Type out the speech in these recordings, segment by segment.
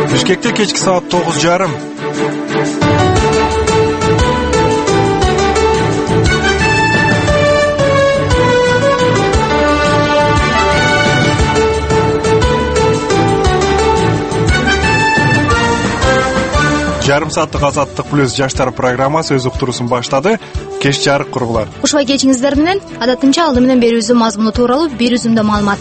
Bishkekte kechki soat 9:30. Жарым сааттык Азаттык плюс жаштар программасы өз уктуруусун баштады. Кеч жарык кургулар. Ушуга кечиңиздер менен адатынча алды менен берүүбүздүн мазмуну тууралуу бир үзүмдө маалымат.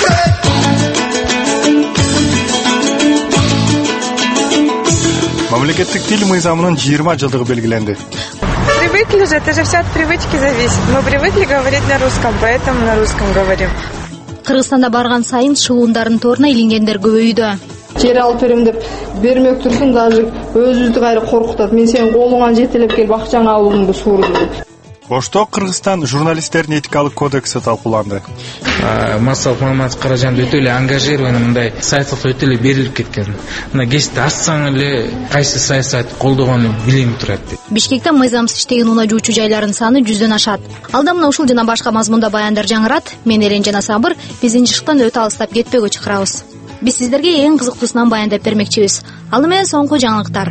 Мамлекеттик тил мыйзамынын 20 жылдыгы белгиленди. Привыкли же, это же все от привычки зависит. Мы привыкли говорить на русском, поэтому на русском говорим. Кыргызстанда барган сайын шылуундардын торуна илингендер көбөйүүдө. Жер алып берем деп бермек турсун, даже өзүбүздү кайра коркутат. Мен сенин колуңан жетелеп келип акчаңды алууңду сурдум. Ошто Кыргызстан журналисттердин этикалык кодекси талкууланды. Массалык маалымат каражанында өтө эле ангажированный мындай сайттар өтө эле берилип кеткен. Мына кечте ачсаң эле кайсы сайт колдогонун билинип турат. Бишкекте мыйзамсыз иштеген унаа жуучу жайлардын саны 100дөн ашат. Алда мына ушул жана башка мазмунда баяндар жаңырат. Мен Элен жана Сабыр биздин жыштан өтө алыстап кетпөгө чакырабыз. Биз сиздерге эң кызыктуусунан баяндап бермекчибиз. Ал менен соңку жаңылыктар.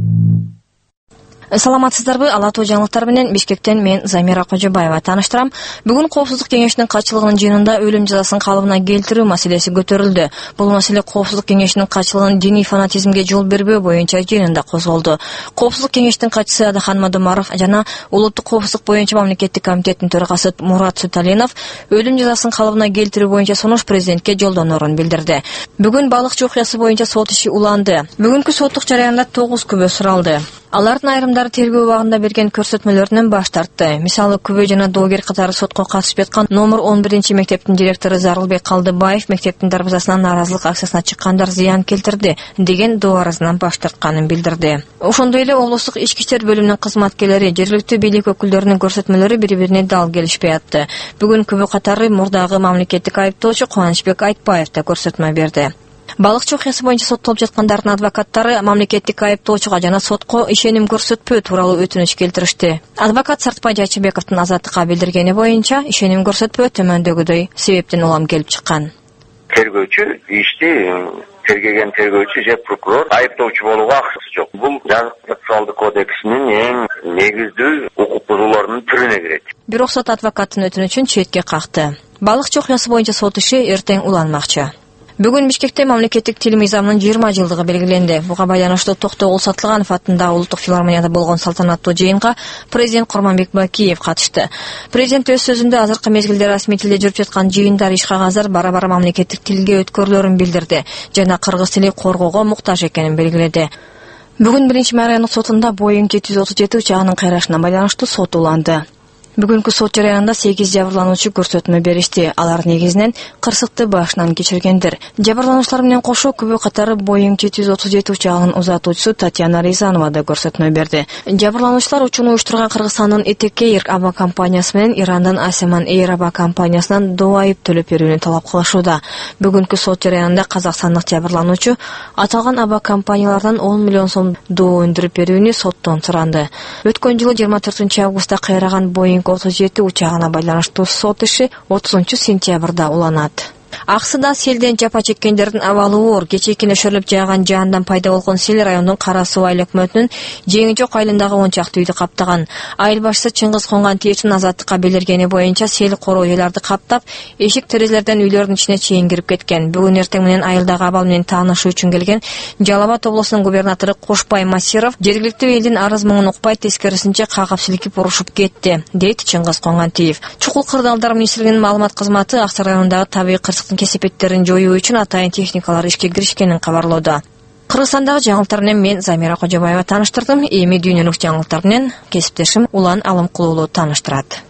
Саламатсыздарбы? Ала тоо жаңылыктар менен Бишкектен мен Замира Кожобаева тааныштырам. Бүгүн Коопсуздук кеңешинин катчылыгынын жыйынында өлүм жазасын калыбына келтирүү маселеси көтөрүлдү. Бул маселе Коопсуздук кеңешинин катчылыгынын диний фанатизмге жол бербөө боюнча жыйынында козголду. Коопсуздук кеңешинин катчысы Адахан Мадумаров жана Улуттук коопсуздук боюнча мамлекеттик комитеттин төрагасы Мурат Суталинов өлүм жазасын калыбына келтирүү боюнча сунуш президентке жолдоноорун билдирди. Бүгүн балыкчы окуясы боюнча сот иши уланды. Бүгүнкү соттук жарыянда 9 күбө суралды. Алардын айрымдары тергөө убагында берген көрсөтмөлөрүнөн баш тартты. Мисалы, күбө жана доогер катары сотко катышып жаткан номер 11 мектептин директору Зарылбек Калдыбаев мектептин дарбазасынан нааразылык акциясына чыккандар зыян келтирди деген доо арызынан баш тартканын билдирди. Ошондой эле облустук ички иштер бөлүмүнүн кызматкерлери, жергиликтүү бийлик өкүлдөрүнүн көрсөтмөлөрү бири-бирине дал келишпей атты. Бүгүн күбө катары мурдагы мамлекеттик айыптоочу Кубанычбек Айтбаев да көрсөтмө берди. Балыкчы окуясы боюнча соттолуп жаткандардын адвокаттары мамлекеттик айыптоочуга жана сотко ишеним көрсөтпөө тууралуу өтүнүч келтиришти. Адвокат Сартпай Жайчыбековдун Азаттыкка билдиргени боюнча, ишеним көрсөтпөө төмөндөгүдөй себептен улам келип чыккан. Тергөөчү ишти тергеген тергөөчү же прокурор айыптоочу болууга акысы жок. Бул жазык процессуалдык кодексинин эң негиздүү укук бузууларынын түрүнө кирет. Бирок сот адвокаттын өтүнүчүн четке какты. Балыкчы окуясы боюнча сот иши эртең уланмакчы. Бүгүн Бишкекте мамлекеттик тил мыйзамынын 20 жылдыгы белгиленди. Буга байланыштуу Токтогул Сатылганов атындагы улуттук филармонияда болгон салтанаттуу жыйынга президент Курманбек Бакиев катышты. Президент өз сөзүндө азыркы мезгилде расмий тилде жүрүп жаткан жыйындар иш кагаздар бара-бара мамлекеттик тилге өткөрүлөрүн билдирди жана кыргыз тили коргоого муктаж экенин белгиледи. Бүгүн 1-май райондук сотунда Boeing 737 учагынын кайрашына байланыштуу сот уланды. Бүгүнкү сот жарыянында 8 жабырлануучу көрсөтмө беришти. Алар негизинен кырсыкты башынан кечиргендер. Жабырлануучулар менен кошо күбө катары Boeing 737 учагынын узатуучусу Татьяна Рязанова да көрсөтмө берди. Жабырлануучулар учууну уюштурган Кыргызстандын Этек Эйр аба компаниясы менен Ирандын Асеман Эйр аба компаниясынан доо айып төлөп берүүнү талап кылышууда. Бүгүнкү сот жарыянында казакстандык жабырлануучу аталган аба компаниялардан 10 миллион сом доо өндүрүп берүүнү соттон суранды. Өткөн жылы 24 августта кайраган Boeing 37 учагына байланыштуу сот иши 30 сентябрда уланат. Аксыда селден жапа чеккендердин абалы оор. Кечээки нөшөрлөп жааган жаандан пайда болгон сел райондун Кара Суу айыл өкмөтүнүн Жеңи жок айылындагы 10 чакты үйдү каптаган. Айыл башчысы Чыңгыз Конган Тиешин Азаттыкка билдиргени боюнча сел короо жайларды каптап, эшик терезелерден үйлөрдүн ичине чейин кирип кеткен. Бүгүн эртең менен айылдагы абал менен таанышуу үчүн келген Жалал Абад облусунун губернатору Кошбай Масиров жергиликтүү элдин арыз муңун укпай тескерисинче кагып силкип урушуп кетти, дейт Чыңгыз Конгантиев. Чукул кырдаалдар министрлигинин маалымат кызматы Аксай районундагы табигый кырсыктын кесепеттерин жоюу үчүн атайын техникалар ишке киришкенин кабарлоодо. Кыргызстандагы жаңылыктар менен мен Замира Кожобаева тааныштырдым. Эми дүйнөлүк жаңылыктар менен кесиптешим Улан Алымкулуулу тааныштырат.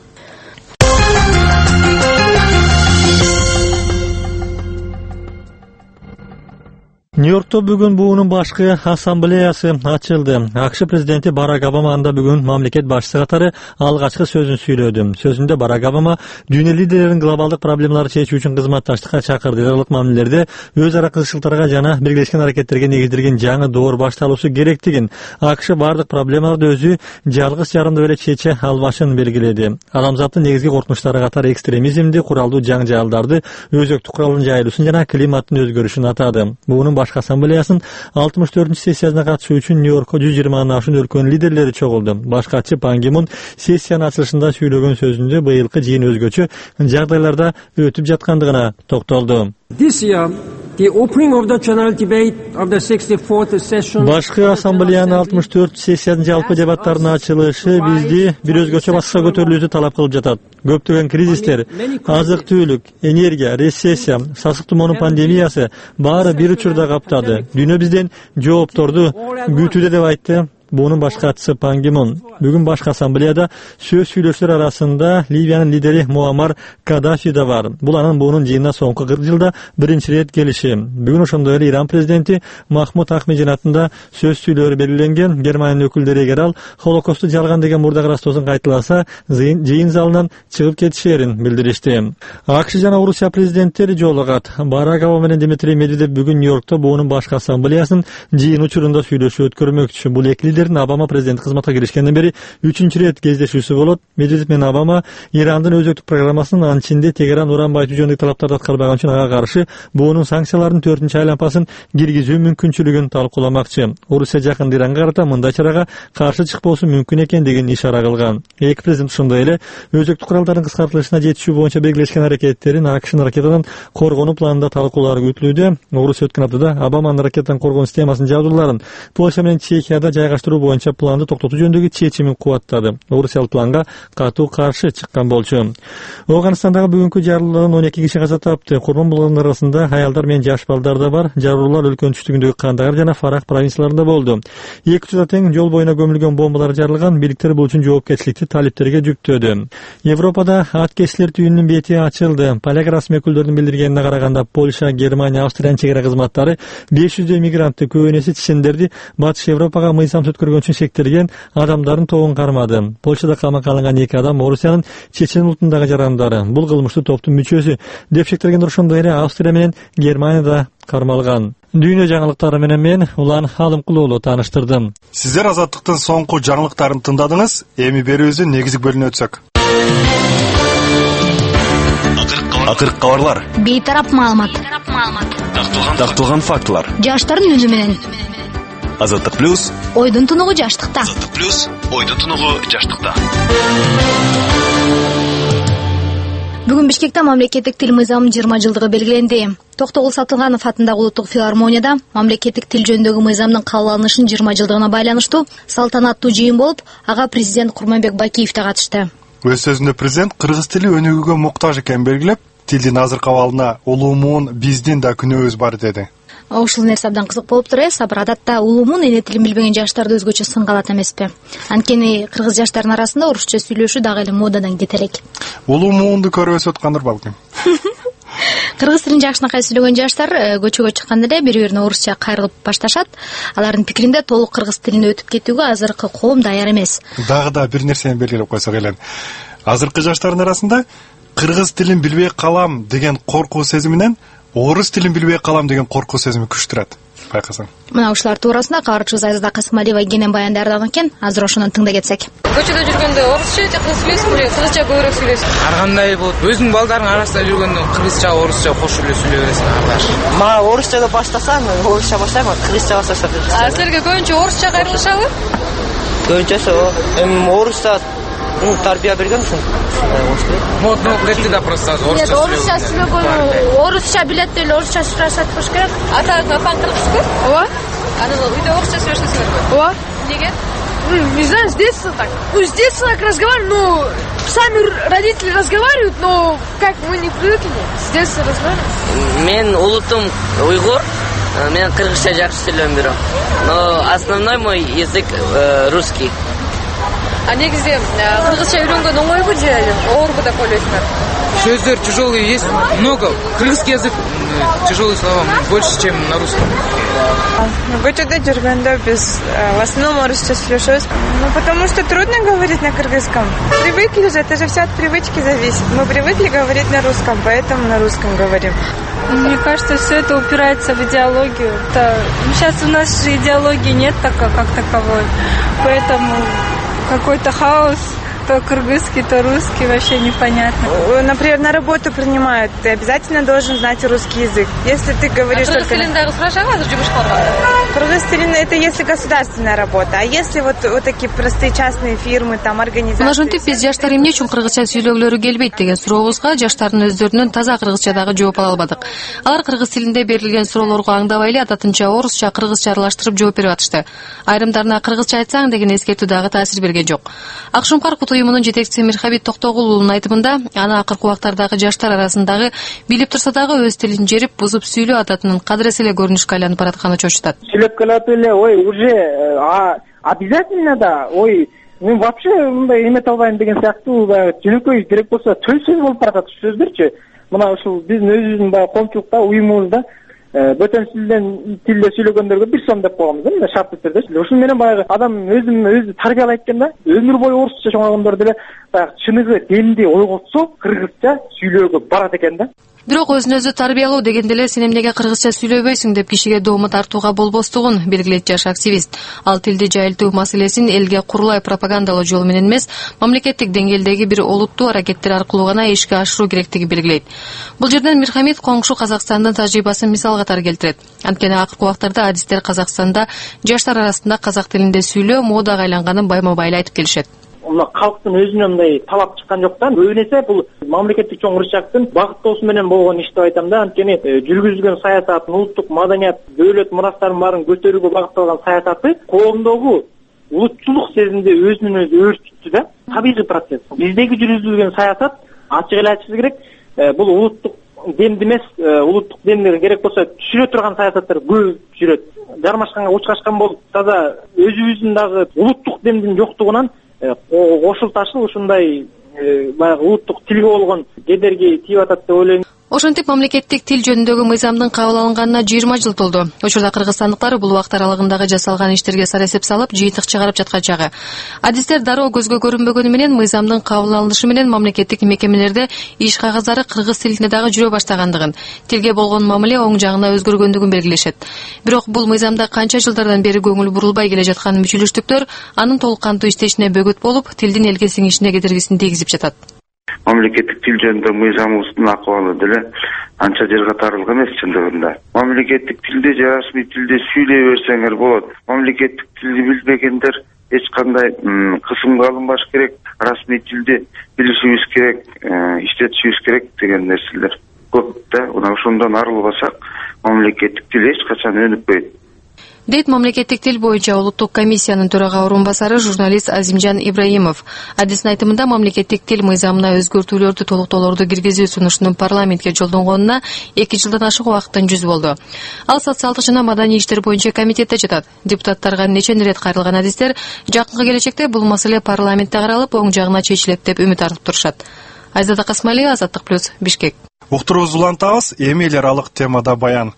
Нью-Йоркто бүгүн буунун башкы ассамблеясы ачылды. АКШ президенти Барак Обама анда бүгүн мамлекет башчысы катары алгачкы сөзүн сүйлөдү. Сөзүндө Барак Обама дүйнө лидерлерин глобалдык проблемаларды чечүү үчүн кызматташтыкка чакырды. Ыйгарылык мамилелерде өз ара кызыкчылыктарга жана биргелешкен аракеттерге негизделген жаңы доор башталуусу керектигин, АКШ бардык проблемаларды өзү жалгыз жарымдап эле чече албашын белгиледи. Адамзаттын негизги коркунучтары катары экстремизмди, куралдуу жаңжалдарды, өзөктүк куралдын жайылуусун жана климаттын өзгөрүшүн атады. Буунун башкы ассамблеясынын 64-сессиясына катышуу үчүн Нью-Йоркко 120 ашуун өлкөнүн лидерлери чогулду. Баш катчы Пан Ги Мун сессиянын ачылышында сүйлөгөн сөзүндө быйылкы жыйын өзгөчө жагдайларда өтүп жаткандыгына токтолду. Башкы ассамблеянын 64-сессиянын жалпы дебаттарынын ачылышы бизди бир өзгөчө баскыча көтөрүлүүнү талап кылып жатат. Көптөгөн кризистер, азык-түлүк, энергия, рецессия, сасык тумоонун пандемиясы баары бир учурда каптады. Дүйнө бизден жоопторду күтүүдө деп айтты Буунун баш катчысы Пан Ги Мун. Бүгүн башкы ассамблеяда сөз сүйлөшүүлөр арасында Ливиянын лидери Муаммар Каддафи да бар. Бул анын буунун жыйынына соңку 40 жылда биринчи ирет келиши. Бүгүн ошондой эле Иран президенти Махмуд Ахмединатында сөз сүйлөөрү белгиленген. Германиянын өкүлдөрү эгер ал Холокосту жалган деген мурдагы ырастоосун кайталаса, жыйын залынан чыгып кетишерин билдиришти. АКШ жана Орусия президенттери жолугат. Барак Обама менен Дмитрий Медведев бүгүн Нью-Йоркто буунун башкы ассамблеясынын жыйын учурунда сүйлөшүү өткөрмөкчү. Бул эки Обама президент кызматка киришкенден бери 3-чү рет кездешүүсү болот. Медведев менен Обама Ирандын өзөктүк программасынын анын ичинде Тегеран уран байытуу жөнүндөгү талаптарды аткарбаган үчүн ага каршы буунун санкцияларынын 4-чү айланпасын киргизүү мүмкүнчүлүгүн талкууламакчы. Орусия жакында Иранга карата мындай чарага каршы чыкпоосу мүмкүн экендигин ишара кылган. Эки президент ошондой эле өзөктүк куралдардын кыскартылышына жетишүү боюнча белгилешкен аракеттерин АКШнын ракетадан коргонуу планында талкуулар күтүлүүдө. Орусия өткөн аптада Обаманын ракетадан коргонуу системасынын жабдууларын Польша менен Чехияда жайгаштыруу боюнча планды токтотуу жөнүндөгү чечимин кубаттады. Орусиялык планга катуу каршы чыккан болчу. Афганистандагы бүгүнкү жарылуудан 12 киши каза тапты. Курман булгандар арасында аялдар менен жаш балдар да бар. Жарылуулар өлкөнүн түштүгүндөгү Кандагар жана Фарах провинцияларында болду. 2 учурда тең жол боюна көмүлгөн бомбалар жарылган. Бийликтер бул үчүн жоопкерчиликти талиптерге жүктөдү. Европада аткечилер түйүнүнүн бети ачылды. Поляк расмий өкүлдөрүнүн билдиргенине караганда Польша, Германия, Австриянын чегара кызматтары 500 мигрантты, көбүнесе чечендерди Батыш Европага мыйзам өткөргөн үчүн шектелген адамдардын тобун кармады. Польшада камакка алынган 2 адам Орусиянын Чечен улутундагы жарандары. Бул кылмыштуу топтун мүчөсү деп шектелген. Ошондой эле Австрия менен Германияда кармалган. Дүйнө жаңылыктары менен мен Улан Халымкулуулу тааныштырдым. Сиздер Азаттыктын соңку жаңылыктарын тыңдадыңыз. Эми берүүбүздүн негизги бөлүгүнө өтсөк. Акыркы кабарлар. Бейтарап маалымат. Такталган фактылар. Жаштардын үнү менен. Азаттык плюс. Ойдун тунугу жаштыкта. Азаттык плюс. Ойдун тунугу жаштыкта. Бүгүн Бишкекте мамлекеттик тил мыйзамынын 20 жылдыгы белгиленди. Токтогул Сатылганов атындагы улуттук филармонияда мамлекеттик тил жөнүндөгү мыйзамдын кабыл алынышынын 20 жылдыгына байланыштуу салтанаттуу жыйын болуп, ага президент Курманбек Бакиев да катышты. Өз сөзүндө президент кыргыз тили өнүгүүгө муктаж экенин белгилеп, тилдин азыркы абалына улуумун биздин да күнөөбүз бар деди. Ушул нерсе абдан кызык болуптур. Сабыр адатта улуумун эне тилин билбеген жаштарды өзгөчө сынга алат эмеспи? Анткени кыргыз жаштарынын арасында орусча сүйлөшүү дагы эле модадан кете элек. Улуумунду көрүп өсүп аткандыр балким. Кыргыз тилин жакшынакай сүйлөгөн жаштар көчөгө чыкканда эле бири-бирине орусча кайрылып башташат. Алардын пикиринде толук кыргыз тилине өтүп кетүүгө азыркы коом даяр эмес. Дагы да бир нерсени белгилеп койсок эле. Азыркы жаштардын арасында кыргыз тилин билбей калам деген коркуу сезиминен орус тилин билбей калам деген коркуу сезими күчтүрөт. Байкасаң. Мына ушулар туурасында каарчыбыз Айзада Касымалиева кенен баян даярдаган экен. Азыр ошондон тыңдап кетсек. Көчөдө жүргөндө орусча же кыргыз сүйлөйсүңбү? Кыргызча көбүрөөк сүйлөйсүң? Ар кандай болот. Өзүңдүн балдарың арасында жүргөндө кыргызча, орусча кошуп эле сүйлөй бересиң ардаш. Мага орусчада баштасам, орусча баштайм, кыргызча баштасам. Силерге көбүнчө орусча кайрылышабы? Көбүнчөсү орусча тарбия берген үчүн. Модно кетти да просто орусча сүйлөгөн, орусча билет деле орусча сүйлөшөт болуш керек. Атаң кыргызбы? Ооба. Анан үйдө орусча сүйлөшөсүңөрбү? Ооба. Неге? Не знаю, с детства так. С детства так разговариваем, но сами родители разговаривают, но как мы не привыкли, с детства разговариваем. Мен улутум уйгур, мен кыргызча жакшы сүйлөм бирок. Но основной мой язык русский. А негизде кыргызча үйрөнгөн оңойбу же оорбу деп ойлойсуңар? Сөздөр тяжелые есть, много. Кыргызский язык тяжелые слова больше, чем на русском. Көчөдө жүргөндө биз в основном орусча сүйлөшөбүз. Потому что трудно говорить на кыргызском. Привыкли же, это же все от привычки зависит. Мы привыкли говорить на русском, поэтому на русском говорим. Мне кажется, все это упирается в идеологию. Сейчас у нас же идеологии нет как таковой, поэтому какой-то хаос То кыргызский, то русский, вообще непонятно. Например, на работу принимают, ты обязательно должен знать русский язык. Если ты говоришь только... Кыргыз тилинде это если государственная работа, а если вот такие простые частные фирмы, там организации... Ошентип биз жаштар эмне үчүн кыргызча сүйлөгүлөрү келбейт деген сурообузга жаштардын өздөрүнүн таза кыргызчадагы жооп ала албадык. Алар кыргыз тилинде берилген суроолорго аңдабай эле адатынча орусча, кыргызча аралаштырып жооп берип атышты. Айрымдарына кыргызча айтсаң деген эскертүү дагы таасир берген жок. Ак Шумкар Кут уюмунун жетекчиси Мирхабит Токтогулунун айтымында, аны акыркы убактардагы жаштар арасындагы билип турса дагы өз тилин жерип, бузуп сүйлөө адатынын кадыресе эле көрүнүшкө айланып баратканы чочутат. Сүйлөп келатып эле, уже обязательно да, мен вообще мындай эмете албайм деген сыяктуу баягы жөнөкөй керек болсо төл сөз болуп баратат сөздөрчү. Мына ушул биздин өзүбүздүн баягы коомчулукта, уюмубузда бөтөн тилде сүйлөгөндөргө 1 сом деп коебуз да, шартты түрдө. Ушун менен баягы адам өзү тарбиялайт экен да, өмүр бою орусча чоңойгондор деле баягы чыныгы демди ойготсо кыргызча сүйлөөгө барат экен да. Бирок өзүн өзү тарбиялоо дегенде эле сен эмнеге кыргызча сүйлөбөйсүң деп кишиге доому тартууга болбостугун белгилейт жаш активист. Ал тилди жайылтуу маселесин элге курулай пропагандалоо жолу менен эмес, мамлекеттик деңгээлдеги бир олуттуу аракеттер аркылуу гана ишке ашыруу керектиги белгилейт. Бул жерден Мирхамит коңшу Казакстандын тажрыйбасын мисал катары келтирет. Анткени акыркы убактарда адистер Казакстанда жаштар арасында казак тилинде сүйлөө модага айланганын байма-байла айтып келишет. Калктын өзүнөн мындай талап чыккан жок да. Көбүнесе бул мамлекеттик чоң урушчактын багыттоосу менен болгон иш деп айтам да. Анткени жүргүзүлгөн саясат, улуттук маданият, дөлөт мурастарын баарын көтөрүүгө багытталган саясаты коомдогу улутчулук сезимди өзүнөн өзү өөрчүттү да. Табигый процесс. Биздеги жүргүзүлгөн саясат ачык эле айтышыбыз керек. Бул улуттук демди эмес, улуттук демди керек болсо түшүрө турган саясаттар көп жүрөт. Жармашканга учкашкан болуп, таза өзүбүздүн дагы улуттук демдин жоктугунан кошул ташыл ушундай баягы улуттук тилге болгон кедерги тийип атат деп ойлойм. Ошентип мамлекеттик тил жөнүндөгү мыйзамдын кабыл алынганына 20 жыл толду. Учурда кыргызстандыктар бул убакыт аралыгындагы жасалган иштерге сарасеп салып, жыйынтык чыгарып жаткан чагы. Адистер дароо көзгө көрүнбөгөнү менен мыйзамдын кабыл алынышы менен мамлекеттик мекемелерде иш кагаздары кыргыз тилинде дагы жүрө баштагандыгын, тилге болгон мамиле оң жагына өзгөргөндүгүн белгилешет. Бирок бул мыйзамда канча жылдардан бери көңүл бурулбай келе жаткан мүчүлүштүктөр анын толук кандуу иштешине бөгөт болуп, тилдин элге сиңишине кедергисин тийгизип жатат. Мамлекеттик тил жөнүндө мыйзамыбыздын акыбалы деле анча жерге тарылган эмес чындыгында. Мамлекеттик тилде, расмий тилде сүйлөй берсеңер болот. Мамлекеттик тилди билбегендер эч кандай кысымга алынбаш керек. Расмий тилди билишибиз керек, иштетишибиз керек деген нерселер көп да. Мына ошондон арылбасак, мамлекеттик тил эч качан өнүкпөйт. Дейт мамлекеттик тил боюнча улуттук комиссиянын төрага орун басары журналист Азимжан Ибраимов. Адистин айтымында мамлекеттик тил мыйзамына өзгөртүүлөрдү толуктоолорду киргизүү сунушунун парламентке жолдонгонуна 2 жылдан ашык убакыттан жүз болду. Ал социалдык жана маданий иштер боюнча комитетте жатат. Депутаттарга нече ирет кайрылган адистер жакынкы келечекте бул маселе парламентте каралып, оң жагына чечилет деп үмүт артып турушат. Айзада Касмалиева, Азаттык плюс, Бишкек. Уктурубузду улантабыз, эми эл аралык темада баян.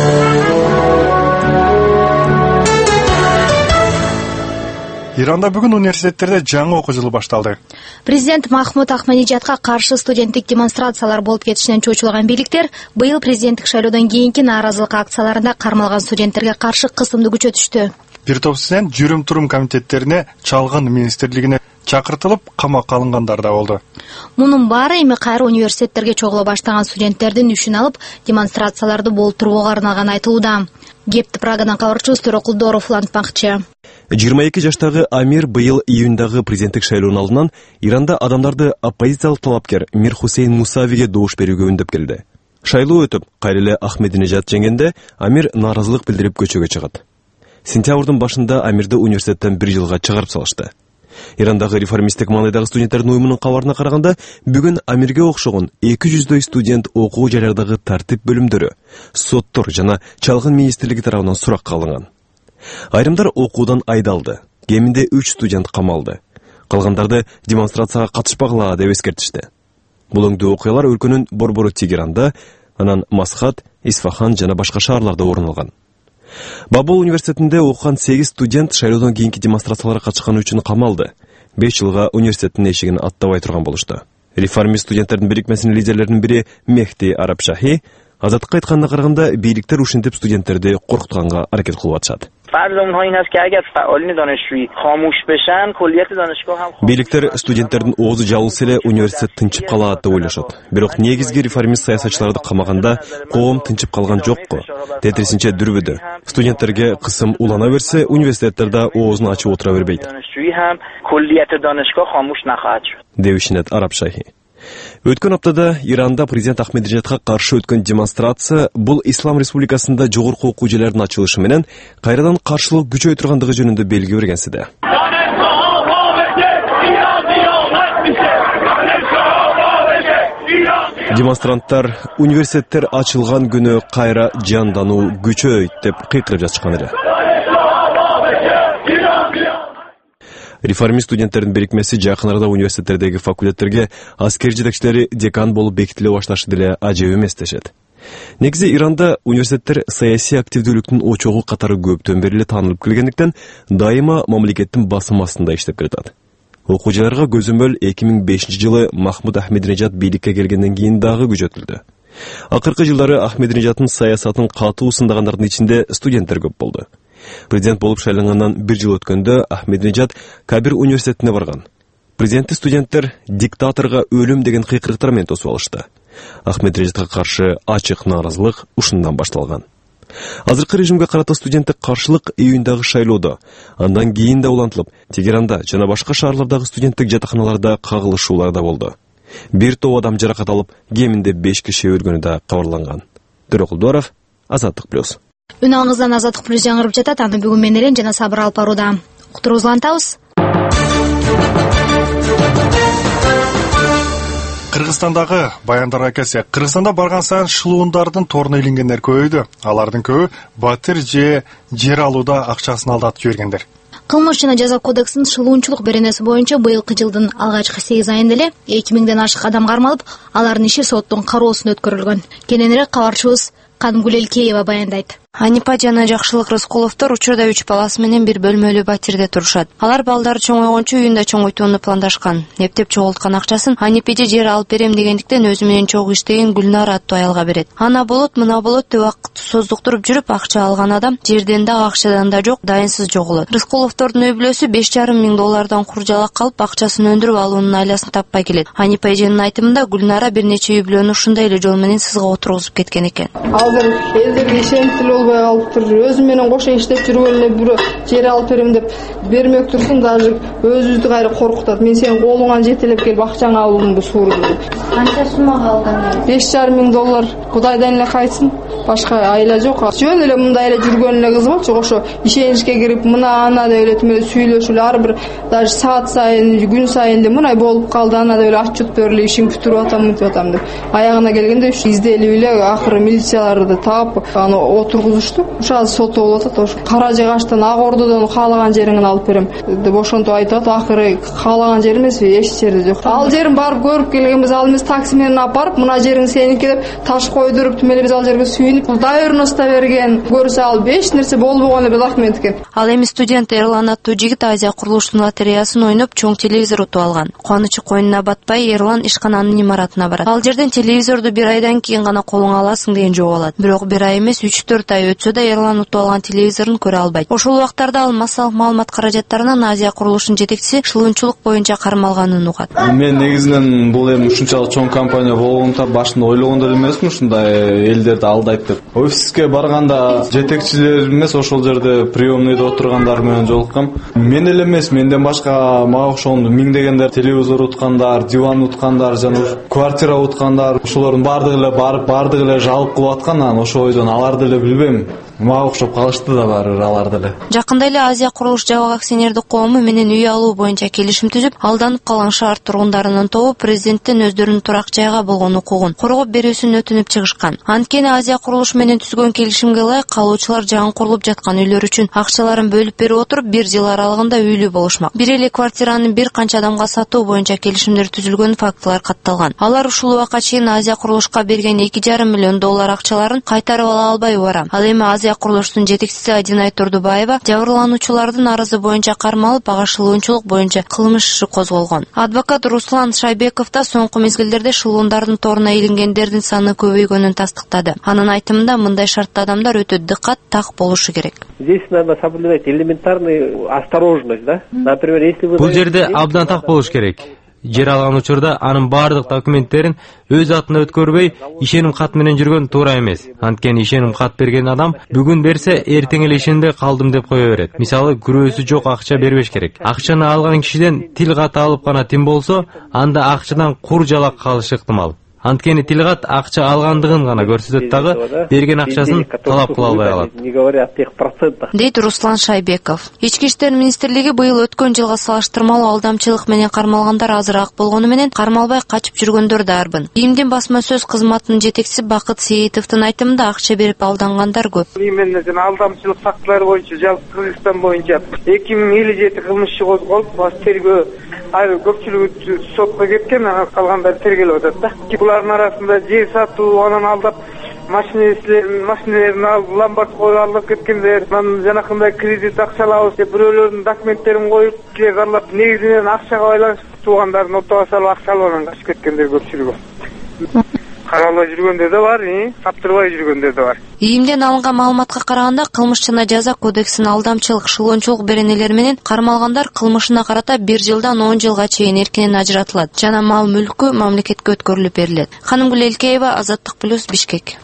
Иранда бүгүн университеттерде жаңы окуу жылы башталды. Президент Махмуд Ахмадинежадка каршы студенттик демонстрациялар болуп кетишинен чочулган бийликтер быйыл президенттик шайлоодон кийинки нааразылык акцияларында кармалган студенттерге каршы кысымды күчөтүштү. Бир топ студент жүрүм-турум комитеттерине, чалгын министрлигине чакыртылып, камакка алынгандар да болду. Мунун баары эми кайра университеттерге чогула баштаган студенттердин үчүн алып, демонстрацияларды болтурууга арналган айтылууда. Кепти Прагадан кабарчыбыз Төрөк Кулдоров улантмакчы. 22 жаштагы Амир быйыл июндагы президенттик шайлоонун алдынан Иранда адамдарды оппозициялык талапкер Мир Хусейн Мусавиге добуш берүүгө үндөп келди. Шайлоо өтүп, кайра эле Ахмединежад жеңгенде Амир нааразылык билдирип көчөгө чыгат. Сентябрдын башында Амирди университеттен 1 жылга чыгарып салышты. Ирандагы реформисттик маанайдагы студенттердин уюмунун кабарына караганда, бүгүн Амирге окшогон 200дөй студент окуу жайлардагы тартип бөлүмдөрү, соттор жана чалгын министрлиги тарабынан суракка алынган. Айрымдар окуудан айдалды. Кеминде 3 студент камалды. Калгандарды демонстрацияга катышпагыла деп эскертишти. Бул өңдүү окуялар өлкөнүн борбору Тегеранда, анан Масхат, Исфахан жана башка шаарларда орун алган. Бабул университетинде окуган 8 студент шайлоодон кийинки демонстрацияларга катышканы үчүн камалды. 5 жылга университеттин эшигин аттабай турган болушту. Реформист студенттердин бирикмесинин лидерлеринин бири Мехди Арабшахи азаттыкка айтканына караганда, бийликтер ушинтип студенттерди коркутканга аракет кылып атышат. فرض اونها این است که اگر فعالین دانشجویی خاموش بشن کلیت دانشگاه هم Бийликтер студенттердин оозу жабылса эле университет тынчып калат деп ойлошот. Бирок негизги реформист саясатчыларды камаганда коом тынчып калган жокко. Тетирисинче дүрбөдө. Студенттерге кысым улана берсе, университеттерде оозун ачып отура бербейт. دانشجویی هم کلیت دانشگاه خاموش نخواهد شد. Девишинет Араб шайхи. Өткөн аптада Иранда президент Ахмединежадка каршы өткөн демонстрация бул Ислам Республикасында жогорку окуу жайлардын ачылышы менен кайрадан каршылык күчөй тургандыгы жөнүндө белги бергенсиде. Демонстранттар университеттер ачылган күнү кайра жандануу күчөйт деп кыйкырып жатышкан эле. Реформист студенттердин бирикмеси жакын арада университеттердеги факультеттерге аскер жетекчилери декан болуп бекитиле башташы деле ажеп эмес дешет. Негизи Иранда университеттер саясий активдүүлүктүн очогу катары көптөн бери эле таанылып келгендиктен дайыма мамлекеттин басым астында иштеп келатат. Окуу жайларга көзөмөл 2005-жылы Махмуд Ахмединежад бийликке келгенден кийин дагы күчөтүлдү. Акыркы жылдары Ахмединежаддын саясатын катуу сындагандардын ичинде студенттер көп болду. Президент болуп шайлангандан 1 жыл өткөндө Ахмединежад Кабир университетине барган. Президентти студенттер диктаторго өлүм деген кыйкырыктар менен тосуп алышты. Ахмединежадга каршы ачык нааразылык ушундан башталган. Азыркы режимге карата студенттик каршылык июндагы шайлоодо, андан кийин да улантылып, Тегеранда жана башка шаарлардагы студенттик жатаканаларда кагылышуулар да болду. Бир топ адам жаракат алып, кеминде 5 киши өлгөнү да кабарланган. Төрөкулдуаров, Азаттык плюс. Үн аңыздан Азаттык плюс жаңырып жатат, аны бүгүн мен элен жана Сабыр алып барууда. Уктуруубузду улантабыз. Кыргызстандагы баяндарга келсек, Кыргызстанда барган сайын шылуундардын торуна илингендер көбөйдү. Алардын көбү батир же жер алууда акчасын алдатып жибергендер. Кылмыш жана жаза кодексинин шылуунчулук беренеси боюнча быйылкы жылдын алгачкы 8 айында эле 2000ден ашык адам кармалып, алардын иши соттун кароосуна өткөрүлгөн. Кененирээк кабарчыбыз Кангуль Элкеева баяндайт. Анипа жана Жакшылык Рыскуловдор учурда 3 баласы менен бир бөлмөлүү батирде турушат. Алар балдары чоңойгончо үйүндө чоңойтууну пландашкан. Эптеп чогулткан акчасын Анипеде жер алып берем дегендиктен өзү менен чогуу иштеген Гүлнара аттуу аялга берет. Ана болот, мына болот деп убакытты создуктуруп жүрүп акча алган адам жерден да акчадан да жок, дайынсыз жоголот. Рыскуловдордун үй бүлөсү 5,5 миң доллардан куржалак калып, акчасын өндүрүп алуунун айласын таппай келет. Анипа эженин айтымында Гүлнара бир нече үй бүлөнү ушундай эле жол менен сызга отургузуп кеткен экен. Азыр элдерге ишенчтүү болбой калыптыр. Өзү менен кошо иштеп жүргөн эле бирөө жер алып берем деп бермек турсун, даже өзүбүздү кайра коркутат. Мен сени колуңан жетелеп келип акчаңды алуумду сурду. Канча суммага алган? 5,5 миң доллар. Кудайдан эле кайтсын. Башка айла жок. Жөн эле мындай эле жүргөн эле кыз болчу, ошо ишеничке кирип, мына ана деп эле тиме сүйлөшүп, ар бир даже саат сайын, күн сайын эле мындай болуп калды, ана деп эле отчет берили, ишин бүтүрүп атам деп. Аягына келгенде изделип эле акыры милицияларды таап, аны отургузушту. Ушал сот болуп атат. Ошо Кара Жыгачтан Ак Ордодон каалаган жериңди алып берем деп ошентип айтып, акыры каалаган жер эмес, эч жерде жок. Ал жерин барып көрүп келгенбиз, ал эмес такси менен алып барып, мына жериң сеники деп таш койдуруп, тимеле биз ал жерге сүйүнүп, доверенность берген. Көрсө ал эч нерсе болбогон эле документ экен. Ал эми студент Эрлан аттуу жигит Азия курулуштун лотереясын ойноп, чоң телевизор утуп алган. Кубанычы коюнуна батпай, Эрлан ишкананын имаратына барат. Ал жерден телевизорду бир айдан кийин гана колуңа аласың деген жол алат. Бирок бир ай эмес, 3-4 ай өтсө да Эрлан утуп алган телевизорун көрө албайт. Ошол убактарда ал массалык маалымат каражаттарынан Азия курулушунун жетекчиси шылуунчулук боюнча кармалганын угат. Мен негизинен бул эми ушунчалык чоң компания болгондо башында ойлогон деле эмесмин ушундай элдерди алдайт деп. Офиске барганда жетекчилер эмес, ошол жерде приемныйда отургандар менен жолуккам. Мен эле эмес, менден башка мага окшогон миңдегендер телевизор уткандар, диван уткандар жана квартира уткандар, ошолордун баардыгы эле барып, баардыгы эле жалып кылып аткан. Анан ошол ойдон аларды эле билбейм. Мага окшоп калышты да баары аларды эле. Жакында эле Азия курулуш жабык акционердик коому менен үй алуу боюнча келишим түзүп, алданып калган шаар тургундарынын тобу президенттен өздөрүнүн турак жайга болгон укугун коргоп берүүсүн өтүнүп чыгышкан. Анткени Азия курулуш менен түзгөн келишимге ылайык калуучулар жаңы курулуп жаткан үйлөр үчүн акчаларын бөлүп берип отуруп, 1 жыл аралыгында үйлүү болушмак. Бир эле квартираны бир канча адамга сатуу боюнча келишимдер түзүлгөн фактылар катталган. Алар ушул убакка чейин Азия курулушка берген 2,5 миллион доллар акчаларын кайтарып ала албай бара. Ал эми Азия курулуштун жетекчиси Адинай Турдубаева жабырлануучулардын арызы боюнча кармалып, ага шылуунчулук боюнча кылмыш иши козголгон. Адвокат Руслан Шайбеков да соңку мезгилдерде шылуундардын торуна илингендердин саны көбөйгөнүн тастыктады. Анын айтымында мындай шартта адамдар өтө дыкат, так болушу керек. Здесь надо соблюдать элементарную осторожность, да? Например, если вы... Бул жерде абдан так болуш керек. Жер алган учурда анын бардык документтерин өз атына өткөрбөй, ишеним кат менен жүргөн туура эмес. Анткени ишеним кат берген адам бүгүн берсе, эртең эле ишенде калдым деп кое берет. Мисалы, күрөөсү жок акча бербеш керек. Акчаны алган кишиден тил кат алып гана тим болсо, анда акчадан кур жалак калышы ыктымал. Анткени тилгат акча алгандыгын гана көрсөтөт дагы, берген акчасын талап кыла албай калат. Дейт Руслан Шайбеков. Ички иштер министрлиги быйыл өткөн жылга салыштырмалуу алдамчылык менен кармалгандар азыраак болгону менен кармалбай качып жүргөндөр да арбын. ИИМдин басма сөз кызматынын жетекчиси Бакыт Сейитовдун айтымында акча берип алдангандар көп. Именно алдамчылык фактылары боюнча жалпы Кыргызстан боюнча 2007 кылмыш иши козголуп, тергөө көпчүлүгү сотко кеткен, калгандары тергелип атат да. Булардын арасында жер сатуу, анан алдап машинелерин алып, ломбард коюп алып кеткендер, жанакындай кредит акча алабыз деп бирөөлөрдүн документтерин коюп, киле карлап, негизинен акчага байланыштуу туугандарын ортого салып, акча алып анан качып кеткендер көпчүлүгү. Каралбай жүргөндөр да бар, таптырбай жүргөндөр да бар. ИИМден алынган маалыматка караганда, кылмыш жана жаза кодексинин алдамчылык, шылуунчулук беренелери менен кармалгандар кылмышына карата 1 жылдан 10 жылга чейин эркинен ажыратылат жана мал мүлкү мамлекетке өткөрүлүп берилет. Ханымгүл Элкеева, Азаттык плюс, Бишкек.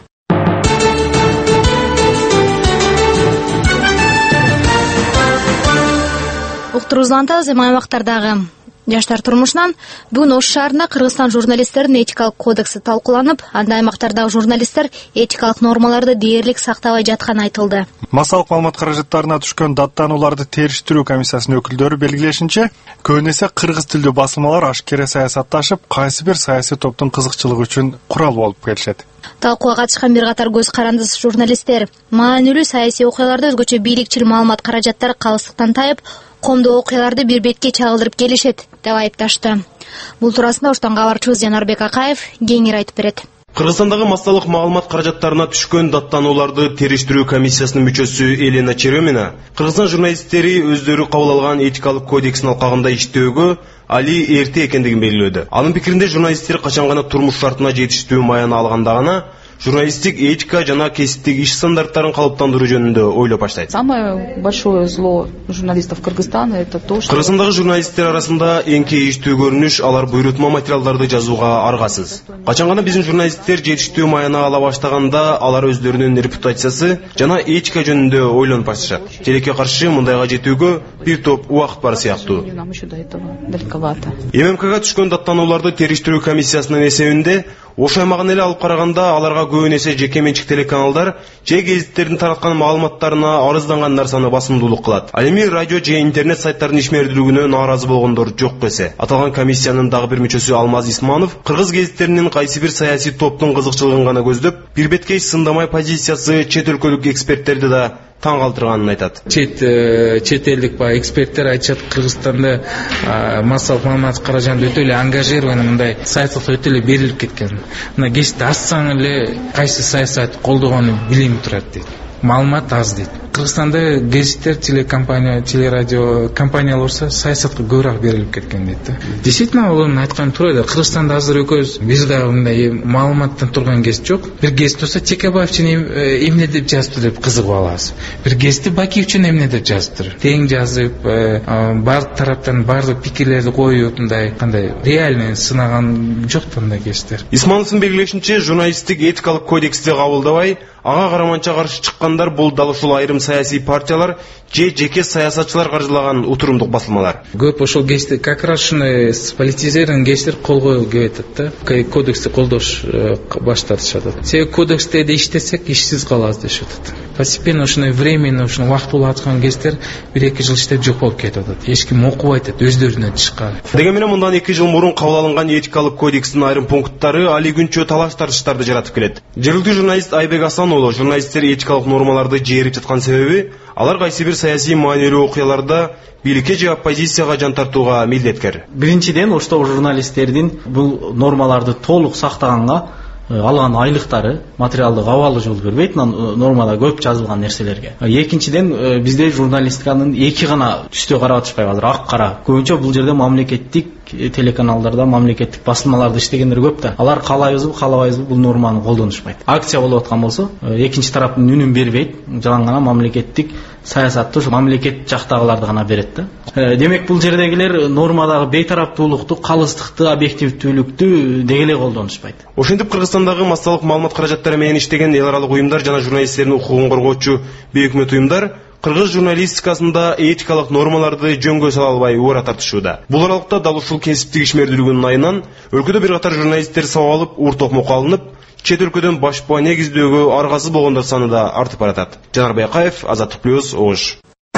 Уктуруубузду азем аймактардагы жаштар турмушунан бүгүн Ош шаарында Кыргызстан журналисттердин этикалык кодекси талкууланып, анда аймактардагы журналисттер этикалык нормаларды дээрлик сактабай жатканы айтылды. Массалык маалымат каражаттарына түшкөн даттанууларды териштирүү комиссиясынын өкүлдөрү белгилешинче, көбүнесе кыргыз тилдүү басылмалар ашкере саясатташып, кайсы бир саясий топтун кызыкчылыгы үчүн курал болуп келишет. Талкууга катышкан бир катар көз карандысыз журналисттер маанилүү саясий окуяларда өзгөчө бийликчил маалымат каражаттары калыстыктан тайып, коомдук окуяларды бир бетке чагылдырып келишет деп айыпташты. Бул туурасында Оштон кабарчыбыз Жанарбек Акаев кеңири айтып берет. Кыргызстандагы массалык маалымат каражаттарына түшкөн даттанууларды териштирүү комиссиясынын мүчөсү Елена Черемина Кыргызстан журналисттери өздөрү кабыл алган этикалык кодекстин алкагында иштөөгө али эрте экендигин белгилөөдү. Анын пикиринде журналисттер качан гана турмуш шартына жетиштүү маяны алганда гана журналисттик этика жана кесиптик иш стандарттарын калыптандыруу жөнүндө ойлоп баштайт. Самое большое зло журналистов Кыргызстана это то, что Кыргызстандагы журналисттер арасында эң кейиштүү көрүнүш алар буйрутма материалдарды жазууга аргасыз. Качан гана биздин журналисттер жетиштүү маяны ала баштаганда алар өздөрүнүн репутациясы жана этика жөнүндө ойлонуп башташат. Телекке каршы мындайга жетүүгө бир топ убакыт бар сыяктуу. ММКга түшкөн даттанууларды териштирүү комиссиясынын эсебинде Ош аймагын эле алып караганда аларга көбүн эсе жеке менчик телеканалдар же гезиттердин тараткан маалыматтарына арыздангандар саны басымдуулук кылат. Ал эми радио же интернет сайттардын ишмердүүлүгүнө нааразы болгондор жок эсе. Аталган комиссиянын дагы бир мүчөсү Алмаз Исманов кыргыз гезиттеринин кайсы бир саясий топтун кызыкчылыгын гана көздөп, бир беткей сындамай позициясы чет өлкөлүк эксперттерди да таң калтырганын айтат. Чет элдик эксперттер айтышат, Кыргызстанда массалык маалымат каражаты өтө эле ангажированный мындай сайттар өтө эле берилип кеткен. Мына кечте ачсаң эле кайсы саясат колдогонун билинип турат дейт. Маалымат аз дейт. Кыргызстанда гезиттер, телекомпания, телерадио компаниялар болсо саясатка көбүрөөк берилип кеткен дейт. Действительно, алардын айтканы туура да. Кыргызстанда азыр экөөбүз биз дагы мындай маалыматтан турган гезит жок. Бир гезит болсо Текебаевчын эмне деп жазыптыр деп кызыгып алабыз. Бир гезитти Бакиевчин эмне деп жазыптыр. Тең жазып, бардык тараптан бардык пикирлерди коюп, мындай кандай реальный сынаган жок мындай гезиттер. Исмановдун белгилешинче, журналисттик этикалык кодексти кабылдабай, ага караманча каршы чыккандар бул дал ушул айрым саясий партиялар же жеке саясатчылар каржылаган утурумдук басылмалар. Көп ошол гезитти как раз ушундай политизирован гезиттер кол коюп кетет да. Кодексти колдош баш тартышат. Себеби кодексте иштесек ишсиз калабыз дешет. Постепенно ушундай временно ушуну убакыт болуп аткан гезиттер 1-2 жыл иштеп жок болуп кетип атат. Эч ким окубайт атат, өздөрүнөн чыккан. Деген менен мындан 2 жыл мурун кабыл алынган этикалык кодекстин айрым пункттары али күнчө талаш тартыштарды жаратып келет. Жергиликтүү журналист Айбек Асан журналисттер этикалык нормаларды жээрип жаткан себеби алар кайсы бир саясий маанилүү окуяларда бийликке же оппозицияга жан тартууга милдеткер. Биринчиден, оштогу журналисттердин бул нормаларды толук сактаганга алган айлыктары материалдык абалы жол бербейт нормада көп жазылган нерселерге. Экинчиден бизде журналистиканын эки гана түстө карап атышпайбы азыр, ак кара. Көбүнчө бул жерде мамлекеттик телеканалдарда мамлекеттик басылмаларда иштегендер көп да. Алар каалайбызбы, каалабайбызбы бул норманы колдонушпайт. Акция болуп аткан болсо, экинчи тараптын үнүн бербейт, жалаң гана мамлекеттик саясатты ушу мамлекет жактагыларды гана берет да. Демек бул жердегилер нормадагы бейтараптуулукту, калыстыкты, объективдүүлүктү деги эле колдонушпайт. Ошентип Кыргызстандагы массалык маалымат каражаттары менен иштеген эл аралык уюмдар жана журналисттердин укугун коргоочу бейөкмөт уюмдар кыргыз журналистикасында этикалык нормаларды жөнгө сала албай убара тартышууда. Бул аралыкта дал ушул кесиптик ишмердүүлүгүнүн айынан өлкөдө бир катар журналисттер сабап алып, ур токмокко алынып, чет өлкөдөн башпа негиздөөгө аргасыз болгондор саны да артып баратат. Жанар Байкаев, Азаттык плюс, Ош.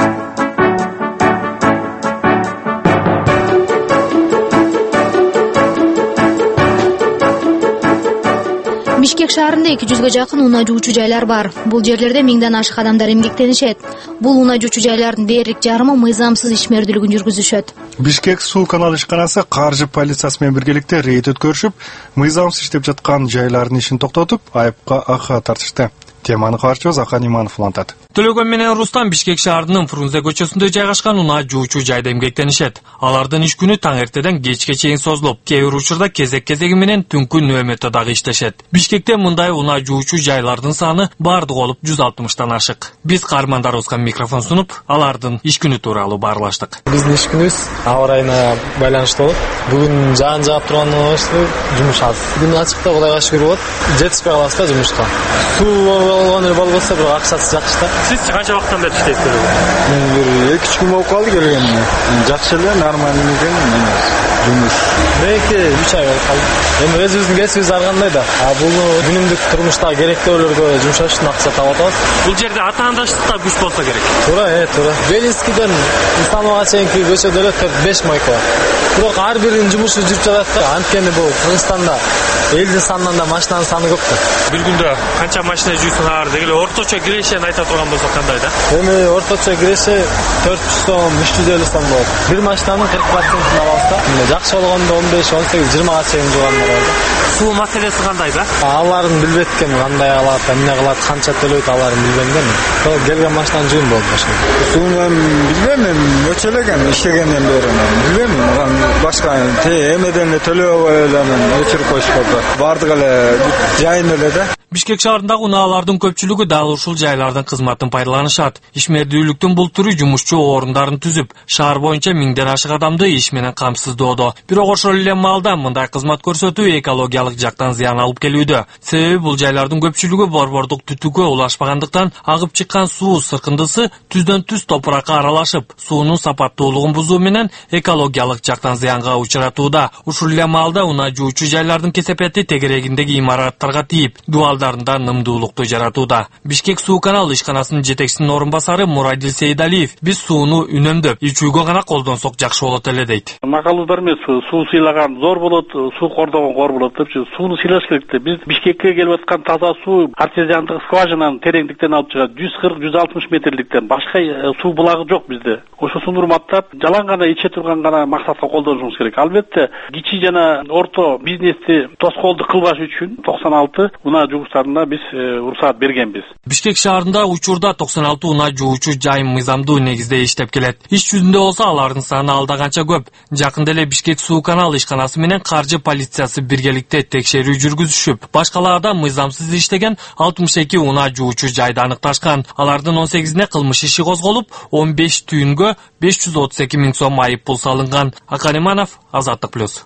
Бишкек шаарында 200га жакын унаа жуучу жайлар бар. Бул жерлерде 1000ден ашык адамдар эмгектенишет. Бул унаа жуучу жайлардын дээрлик жарымы мыйзамсыз ишмердүүлүгүн жүргүзүшөт. Бишкек суу канал ишканасы каржы полициясы менен биргеликте рейд өткөрүшүп, мыйзамсыз иштеп жаткан жайлардын ишин токтотуп, айыпка акы тартышты. Теманы каарчыбыз Ахан Иманов улантат. Төлөгөн менен Рустам Бишкек шаарынын Фрунзе көчөсүндө жайгашкан унаа жуучу жайда эмгектенишет. Алардын иш күнү таң эртеден кечке чейин созулуп, кээ бир учурда кезек-кезеги менен түнкү нөөмөтө дагы иштешет. Бишкекте мындай унаа жуучу жайлардын саны бардыгы болуп 160тан ашык. Биз каармандарыбызга микрофон сунуп, алардын иш күнү тууралуу баарлаштык. Биздин иш күнүбүз аба ырайына байланыштуу болот. Бүгүн жаан жаап тургандан баштап жумуш аз. Күн ачыкта Кудайга шүгүр болот. Жетишпей калабыз да жумушка. Суу болгон эле болбосо бирок акчасы жакшы да. Siz qancha vaqtdan beri ishlaysiz? Men bir 2-3 kun bo'lib qoldi kelganimga. Yaxshi эле, нормально ekan meni жумуш. Menki 3 ай болуп qoldi. Эми өзүбүздүн кесибибиз ар кандай да. Бул күнүмдүк турмуштагы керектөөлөргө жумшаш үчүн акча таап атабыз. Бул жерде атаандаштык да күч болсо керек. Туура, туура. Белинскийден Исламовго чейинки көчөдө эле 4-5 мойка бар. Бирок ар биринин жумушу жүрүп жатат да. Анткени бул Кыргызстанда элдин санынан да машинанын саны көп да. Бир күндө канча машина жуйсуңар дегеле орточо кирешени айта турган болсок кандай да? Эми орточо киреше 400 сом, 350 сом болот. Бир машинанын 40%-ын алабыз да. Жакшы болгондо 15-18-20га чейин жуугандар бар да. Суу маселеси кандай да? Аларын билбейт экен, кандай алат, эмне кылат, канча төлөйт, аларын билбейм да мен. Келген машинаны жуйм болду башка. Сууну билбейм, мен өчө эле иштегенден бери билбейм, башка эмеден эле төлөбөй эле мен өчүрүп коюшпу. Бардык эле жайын эле да. Бишкек шаарындагы унаалардын көпчүлүгү дал ушул жайлардын кызматын пайдаланышат. Ишмердүүлүктүн бул түрү жумушчу орундарын түзүп, шаар боюнча 1000ден ашык адамды иш менен камсыздоодо. Бирок ошол эле маалда мындай кызмат көрсөтүү экологиялык жактан зыян алып келүүдө. Себеби бул жайлардын көпчүлүгү борбордук түтүккө улашпагандыктан агып чыккан суу сыркындысы түздөн түз топуракка аралашып, суунун сапаттуулугун бузуу менен экологиялык жактан зыянга учуратууда. Ушул эле маалда унаа жуучу жайлардын кесепети тегерегиндеги имараттарга тийип, дуалдарында нымдуулукту жаратууда. Бишкек суу канал ишканасынын жетекчисинин орун басары Мурадил Сейдалиев биз сууну үнөмдөп, ичүүгө гана колдонсок жакшы болот эле дейт. Макалуудар эмес, суу сыйлаган зор болот, суу кордогон кор болот депчи, сууну сыйлаш керек да. Биз Бишкекке келип аткан таза суу артезиандык скважинанын тереңдиктен алып чыгат, 140-160 метрликтен. Башка суу булагы жок бизде. Ошосун урматтап, жалаң гана иче турган гана максатка колдонушубуз керек. Албетте, кичи жана орто бизнести тоскоолдук кылбаш үчүн 96 унаа жугучтарына биз уруксаат бергенбиз. Бишкек шаарында учурда 96 унаа жуучу жайым мыйзамдуу негизде иштеп келет. Иш жүзүндө болсо алардын саны алда канча көп. Жакында эле Бишкек суу канал ишканасы менен каржы полициясы биргеликте текшерүү жүргүзүшүп, башкаларда мыйзамсыз иштеген 62 унаа жуучу жайды аныкташкан. Алардын 18-ине кылмыш иши козголуп, 15 түйүнгө 532 000 сом айып пул салынган. Ахан Иманов, Азаттык плюс.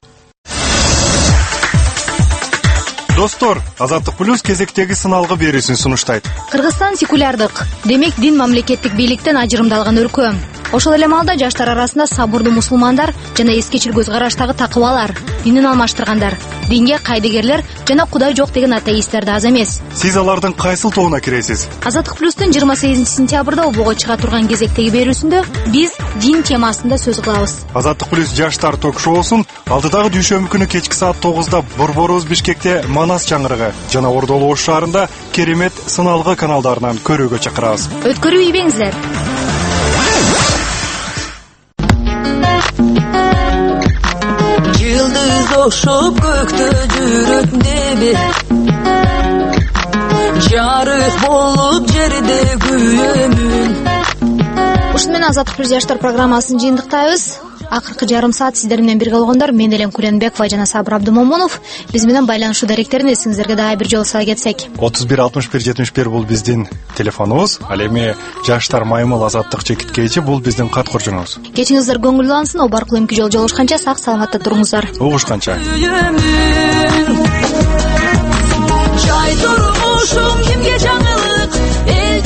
Достор, Азаттык плюс кезектеги сыналгы берүүсүн сунуштайт. Кыргызстан секулярдык, демек дин мамлекеттик бийликтен ажырымдалган өлкө. Ошол эле маалда жаштар арасында сабырдуу мусулмандар жана эскечил көз караштагы такыбалар, динин алмаштыргандар, динге кайдыгерлер жана Кудай жок деген атеисттер да аз эмес. Сиз алардын кайсыл тобуна киресиз? Азаттык плюстун 28-сентябрда обого чыга турган кезектеги берүүсүндө биз дин темасында сөз кылабыз. Азаттык плюс жаштар ток-шоусун алдыдагы дүйшөмбү күнү кечки саат 9-да борборубуз Бишкекте Манас чаңырыгы жана Ордолу Ош шаарында керемет сыналгы каналдарынан көрүүгө чакырабыз. Өткөрүү ийбеңиздер. Yıldız oşup gökte жүрөт небе, жары болуп жерде күйөмүн. Ушун менен Азаттык бир жаштар программасын жыйынтыктайбыз. Акыркы жарым саат сиздер менен бирге болгондор мен Элен Куленбекова жана Сабыр Абдымомунов. Биз менен байланышуу даректерин эсиңиздерге дагы бир жолу сала кетсек. 31 61 71 бул биздин телефонубуз. Ал эми жаштар маймыл Азаттык чекиткечи бул биздин кат куржунубуз. Кечиңиздер көңүлдүү алып аркылуу эмки жолу жолугушканча сак саламатта туруңуздар. Угушканча. Жай турмушум кимге жаңылык, эл